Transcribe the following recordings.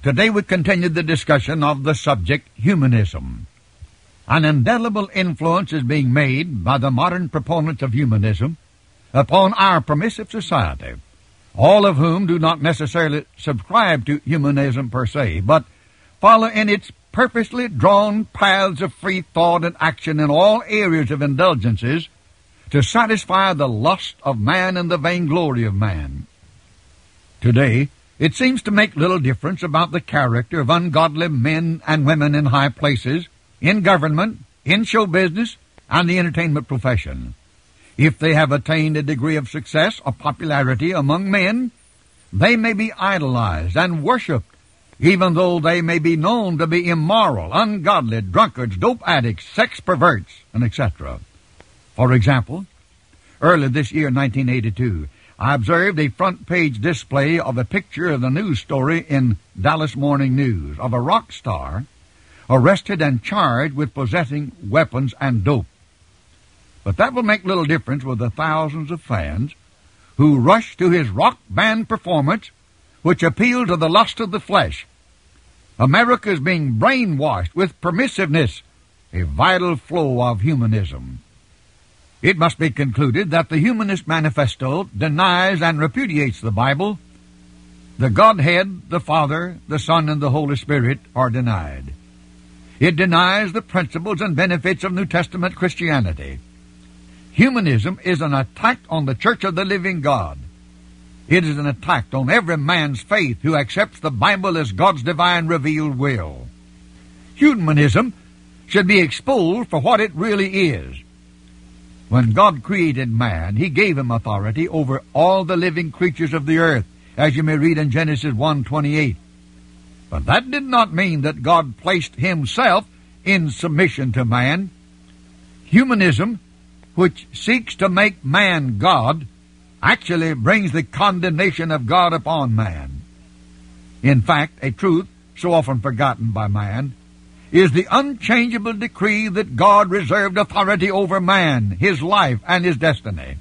Today we continue the discussion of the subject humanism. An indelible influence is being made by the modern proponents of humanism upon our permissive society, all of whom do not necessarily subscribe to humanism per se, but follow in its purposely drawn paths of free thought and action in all areas of indulgences to satisfy the lust of man and the vainglory of man. Today, it seems to make little difference about the character of ungodly men and women in high places, in government, in show business, and the entertainment profession. If they have attained a degree of success or popularity among men, they may be idolized and worshipped, even though they may be known to be immoral, ungodly, drunkards, dope addicts, sex perverts, and etc. For example, early this year, 1982, I observed a front-page display of a picture of the news story in Dallas Morning News of a rock star arrested and charged with possessing weapons and dope. But that will make little difference with the thousands of fans who rush to his rock band performance, which appeal to the lust of the flesh. America is being brainwashed with permissiveness, a vital flow of humanism. It must be concluded that the Humanist Manifesto denies and repudiates the Bible. The Godhead, the Father, the Son, and the Holy Spirit are denied. It denies the principles and benefits of New Testament Christianity. Humanism is an attack on the Church of the living God. It is an attack on every man's faith who accepts the Bible as God's divine revealed will. Humanism should be exposed for what it really is. When God created man, He gave him authority over all the living creatures of the earth, as you may read in Genesis 1:28. But that did not mean that God placed Himself in submission to man. Humanism, which seeks to make man God, actually brings the condemnation of God upon man. In fact, a truth so often forgotten by man is the unchangeable decree that God reserved authority over man, his life, and his destiny.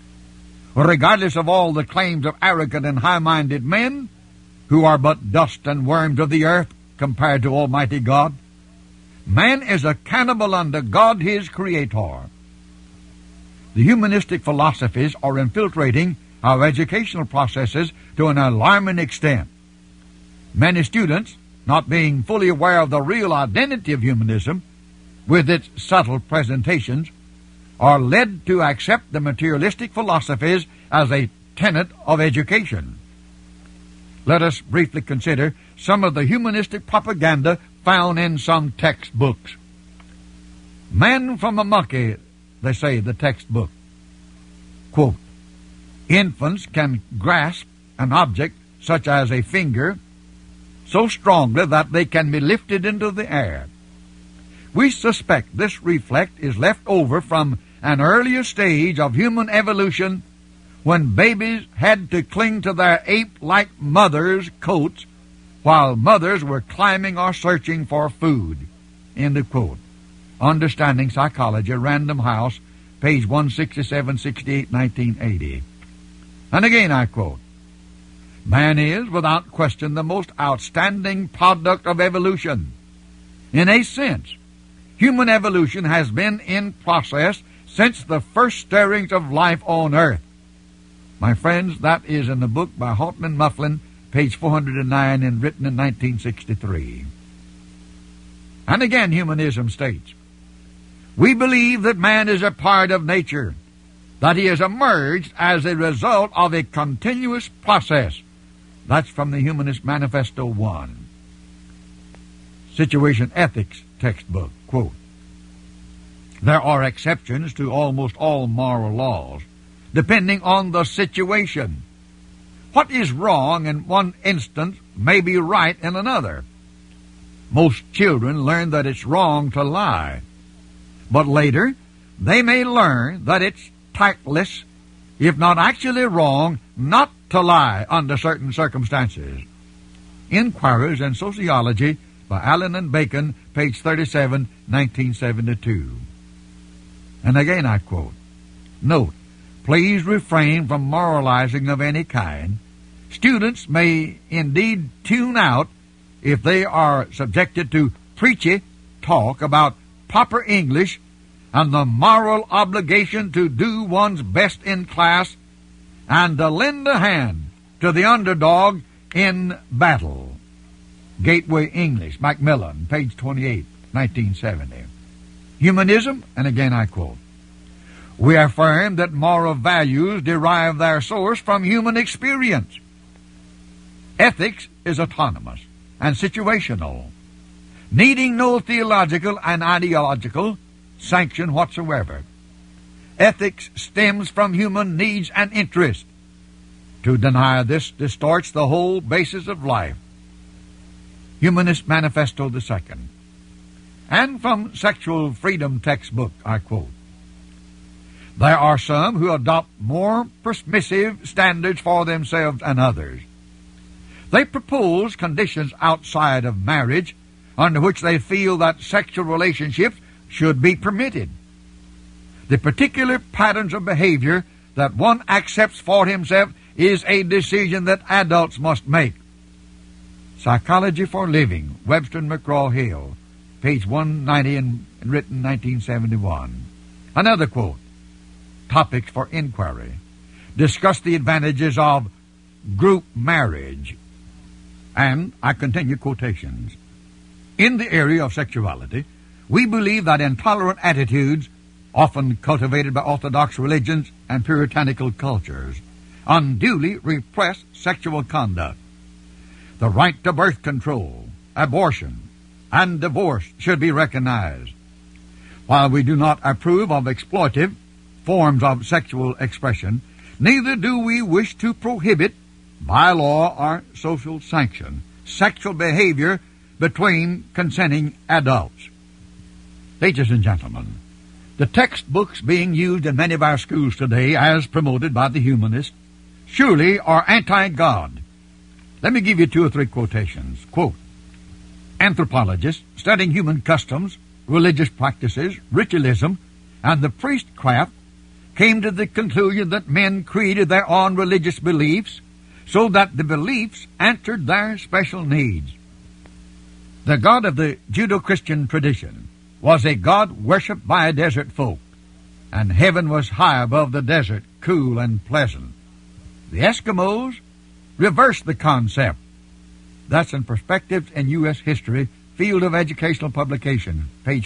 Regardless of all the claims of arrogant and high-minded men, who are but dust and worms of the earth compared to Almighty God, man is a cannibal unto God, his Creator. The humanistic philosophies are infiltrating our educational processes to an alarming extent. Many students, not being fully aware of the real identity of humanism, with its subtle presentations, are led to accept the materialistic philosophies as a tenet of education. Let us briefly consider some of the humanistic propaganda found in some textbooks. Man from a monkey, they say, the textbook. Quote, infants can grasp an object such as a finger so strongly that they can be lifted into the air. We suspect this reflex is left over from an earlier stage of human evolution when babies had to cling to their ape-like mothers' coats while mothers were climbing or searching for food. End of quote. Understanding Psychology, Random House, page 167, 68, 1980. And again I quote, man is, without question, the most outstanding product of evolution. In a sense, human evolution has been in process since the first stirrings of life on earth. My friends, that is in the book by Haltman Mifflin, page 409, and written in 1963. And again, humanism states, we believe that man is a part of nature, that he has emerged as a result of a continuous process. That's from the Humanist Manifesto 1. Situation Ethics textbook, quote, there are exceptions to almost all moral laws, depending on the situation. What is wrong in one instance may be right in another. Most children learn that it's wrong to lie, but later they may learn that it's tactless, if not actually wrong, not to lie under certain circumstances. Inquiries in Sociology by Allen and Bacon, page 37, 1972. And again I quote, note, please refrain from moralizing of any kind. Students may indeed tune out if they are subjected to preachy talk about proper English and the moral obligation to do one's best in class and to lend a hand to the underdog in battle. Gateway English, Macmillan, page 28, 1970. Humanism, and again I quote, "We affirm that moral values derive their source from human experience. Ethics is autonomous and situational, needing no theological and ideological sanction whatsoever. Ethics stems from human needs and interests. To deny this distorts the whole basis of life." Humanist Manifesto II. And from Sexual Freedom textbook, I quote, "There are some who adopt more permissive standards for themselves and others. They propose conditions outside of marriage under which they feel that sexual relationships should be permitted. The particular patterns of behavior that one accepts for himself is a decision that adults must make." Psychology for Living, Webster and McGraw-Hill, page 190 and written 1971. Another quote, Topics for Inquiry. Discuss the advantages of group marriage. And I continue quotations. "In the area of sexuality, we believe that intolerant attitudes, often cultivated by orthodox religions and puritanical cultures, unduly repress sexual conduct. The right to birth control, abortion, and divorce should be recognized. While we do not approve of exploitive forms of sexual expression, neither do we wish to prohibit, by law or social sanction, sexual behavior between consenting adults." Ladies and gentlemen, the textbooks being used in many of our schools today, as promoted by the humanists, surely are anti-God. Let me give you 2 or 3 quotations. Quote, "Anthropologists studying human customs, religious practices, ritualism, and the priestcraft came to the conclusion that men created their own religious beliefs so that the beliefs answered their special needs. The God of the Judeo-Christian tradition was a God worshipped by desert folk, and heaven was high above the desert, cool and pleasant. The Eskimos reversed the concept." That's in Perspectives in U.S. History, Field of Educational Publication, page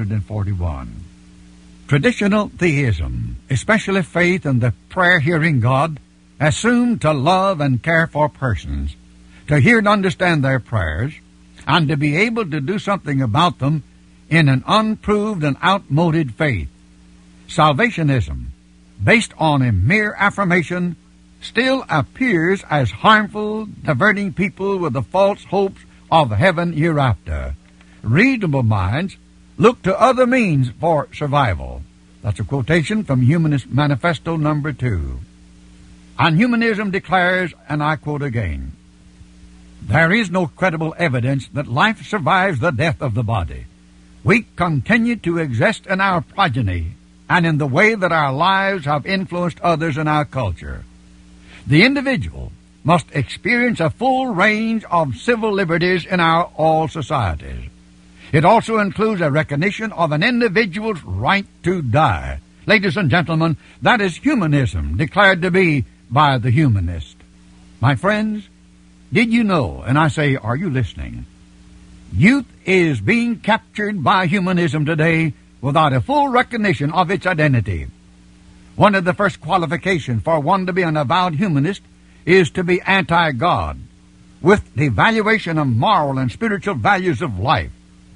541. Traditional theism, especially faith in the prayer-hearing God, assumed to love and care for persons, to hear and understand their prayers, and to be able to do something about them in an unproved and outmoded faith. Salvationism, based on a mere affirmation, still appears as harmful, diverting people with the false hopes of heaven hereafter. Reasonable minds look to other means for survival. That's a quotation from Humanist Manifesto number 2. And humanism declares, and I quote again, "There is no credible evidence that life survives the death of the body. We continue to exist in our progeny and in the way that our lives have influenced others in our culture. The individual must experience a full range of civil liberties in our all societies. It also includes a recognition of an individual's right to die." Ladies and gentlemen, that is humanism declared to be by the humanist. My friends, did you know, and I say, are you listening? Youth is being captured by humanism today without a full recognition of its identity. One of the first qualifications for one to be an avowed humanist is to be anti-God, with the evaluation of moral and spiritual values of life.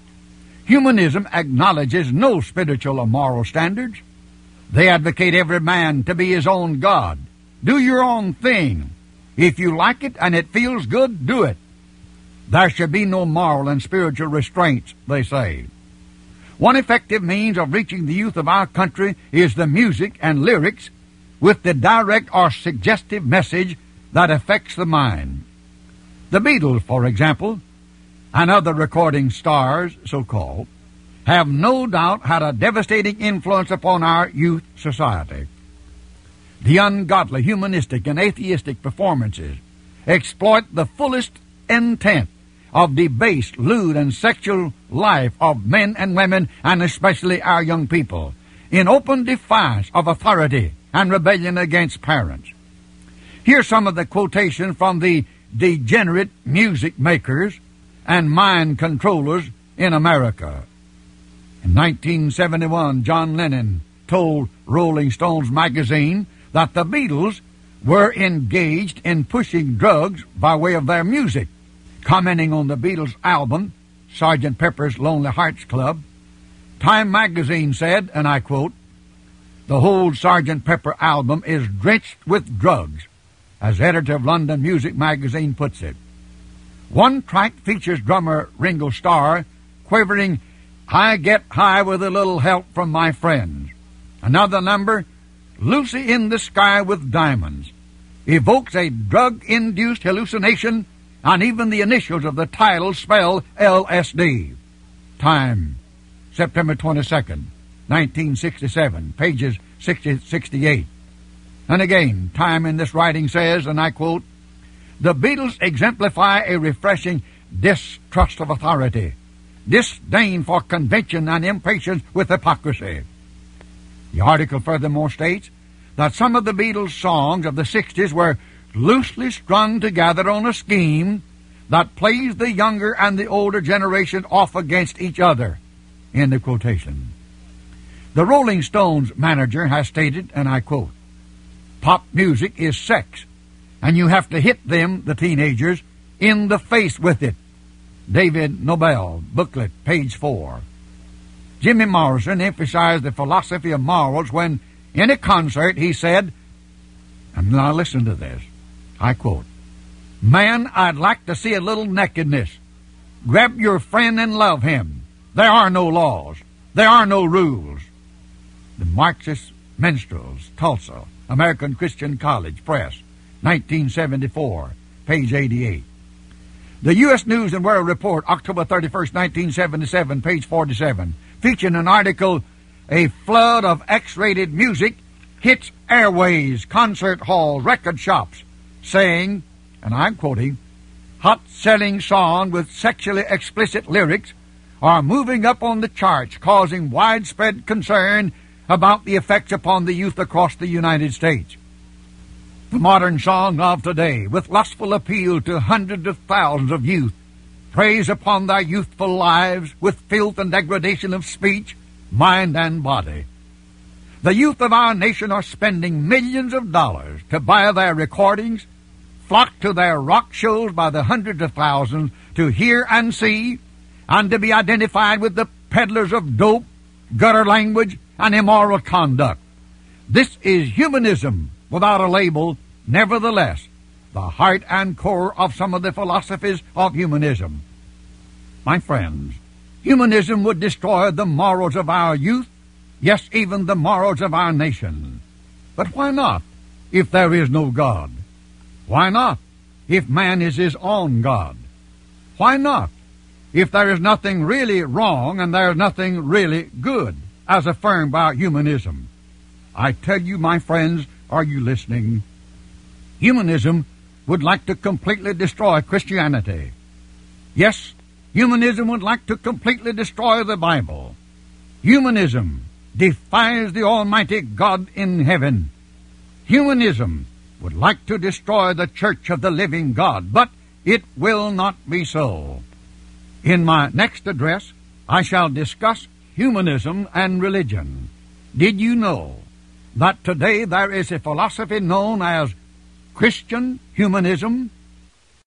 Humanism acknowledges no spiritual or moral standards. They advocate every man to be his own God. Do your own thing. If you like it and it feels good, do it. There should be no moral and spiritual restraints, they say. One effective means of reaching the youth of our country is the music and lyrics with the direct or suggestive message that affects the mind. The Beatles, for example, and other recording stars, so-called, have no doubt had a devastating influence upon our youth society. The ungodly, humanistic, and atheistic performances exploit the fullest intent of debased, lewd, and sexual life of men and women, and especially our young people, in open defiance of authority and rebellion against parents. Here's some of the quotations from the degenerate music makers and mind controllers in America. In 1971, John Lennon told Rolling Stones magazine that the Beatles were engaged in pushing drugs by way of their music. Commenting on the Beatles' album, Sgt. Pepper's Lonely Hearts Club, Time magazine said, and I quote, "The whole Sgt. Pepper album is drenched with drugs," as editor of London Music magazine puts it. One track features drummer Ringo Starr quavering, "I get high with a little help from my friends." Another number, "Lucy in the Sky with Diamonds," evokes a drug-induced hallucination, and even the initials of the title spell LSD. Time, September 22nd, 1967, pages 60-68. And again, Time in this writing says, and I quote, "The Beatles exemplify a refreshing distrust of authority, disdain for convention, and impatience with hypocrisy." The article furthermore states that some of the Beatles' songs of the 60s were loosely strung together on a scheme that plays the younger and the older generation off against each other. End of quotation. The Rolling Stones manager has stated, and I quote, "Pop music is sex, and you have to hit them, the teenagers, in the face with it." David Nobel, booklet, page 4. Jimmy Morrison emphasized the philosophy of morals when, in a concert, he said, and now listen to this, I quote, "Man, I'd like to see a little nakedness. Grab your friend and love him. There are no laws. There are no rules." The Marxist Minstrels, Tulsa, American Christian College Press, 1974, page 88. The U.S. News and World Report, October 31st, 1977, page 47, featuring an article, "A Flood of X-Rated Music Hits Airways, Concert Halls, Record Shops," saying, and I'm quoting, "Hot-selling songs with sexually explicit lyrics are moving up on the charts, causing widespread concern about the effects upon the youth across the United States. The modern song of today, with lustful appeal to hundreds of thousands of youth, preys upon their youthful lives with filth and degradation of speech, mind, and body. The youth of our nation are spending millions of dollars to buy their recordings, flock to their rock shows by the hundreds of thousands to hear and see, and to be identified with the peddlers of dope, gutter language, and immoral conduct. This is humanism without a label, nevertheless, the heart and core of some of the philosophies of humanism. My friends, humanism would destroy the morals of our youth, yes, even the morals of our nation. But why not, if there is no God? Why not, if man is his own God? Why not, if there is nothing really wrong and there is nothing really good, as affirmed by humanism? I tell you, my friends, are you listening? Humanism would like to completely destroy Christianity. Yes, humanism would like to completely destroy the Bible. Humanism defies the Almighty God in heaven. Humanism would like to destroy the Church of the living God, but it will not be so. In my next address, I shall discuss humanism and religion. Did you know that today there is a philosophy known as Christian humanism?